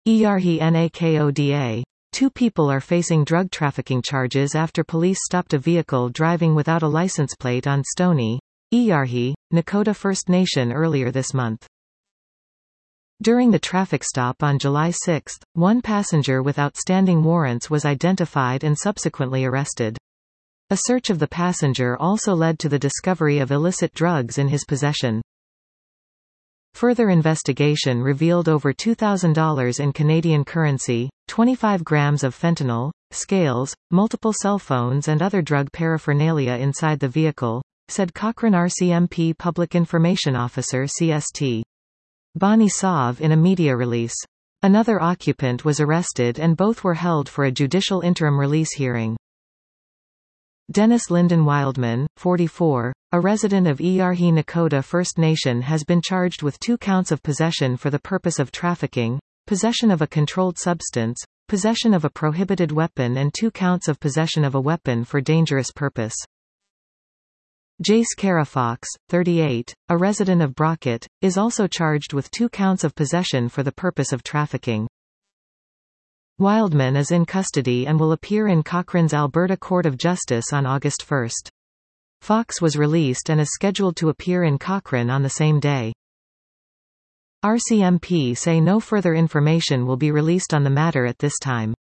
Erhi Nakoda. Two people are facing drug trafficking charges after police stopped a vehicle driving without a license plate on Stony, Erhi, Nakota First Nation earlier this month. During the traffic stop on July 6, one passenger with outstanding warrants was identified and subsequently arrested. A search of the passenger also led to the discovery of illicit drugs in his possession. Further investigation revealed over $2,000 in Canadian currency, 25 grams of fentanyl, scales, multiple cell phones and other drug paraphernalia inside the vehicle, said Cochrane RCMP Public Information Officer CST. Bonnie Sauve in a media release. Another occupant was arrested and both were held for a judicial interim release hearing. Dennis Lyndon Wildman, 44, a resident of Erhi Nakota First Nation, has been charged with 2 counts of possession for the purpose of trafficking, possession of a controlled substance, possession of a prohibited weapon and 2 counts of possession of a weapon for dangerous purpose. Jace Carafox, 38, a resident of Brockett, is also charged with 2 counts of possession for the purpose of trafficking. Wildman is in custody and will appear in Cochrane's Alberta Court of Justice on August 1. Fox was released and is scheduled to appear in Cochrane on the same day. RCMP say no further information will be released on the matter at this time.